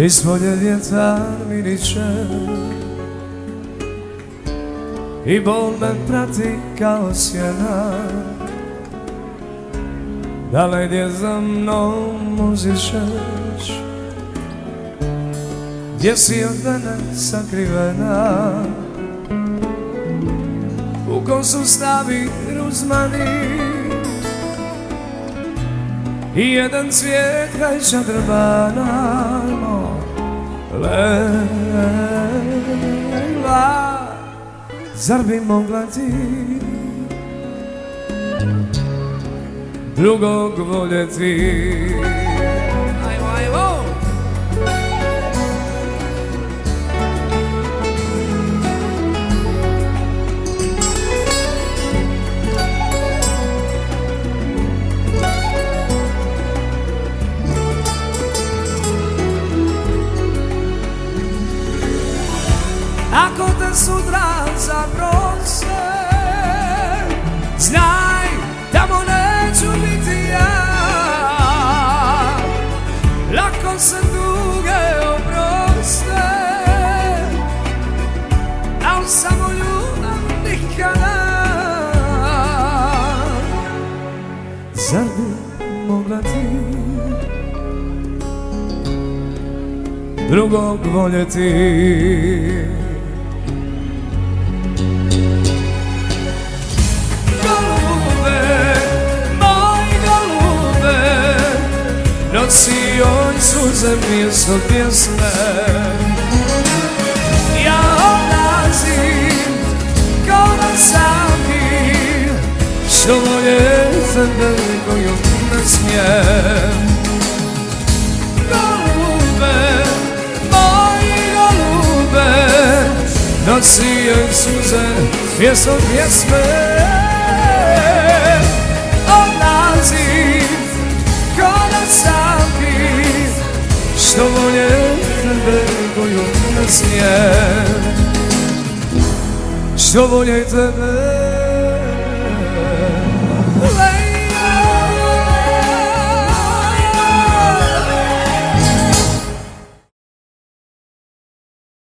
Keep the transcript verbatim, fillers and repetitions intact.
Ispolje vjetar miriše i bol me prati kao sjena. Da li gdje za mnom muzišeš, gdje si od mene sakrivena? U kosu stavi ruzmani i jedan cvijet kraj šadrbana. Lejla, zar bi mogla ti drugog voljeti? Ajmo, ajmo! Ako te sutra zaprose, znaj, tamo neću biti ja. Lako se tuge oproste, al samo ljubav nikada. Zar bi mogla ti drugog voljeti? Nosi joj suze mjesto pjesme, ja odlazim kao da sam ti, što volje tebe koju ne smijem. Golube, moji golube, nosi joj suze mjesto pjesme, odlazim kao da sam ti, što volje tebe koju ne smijem, što volje tebe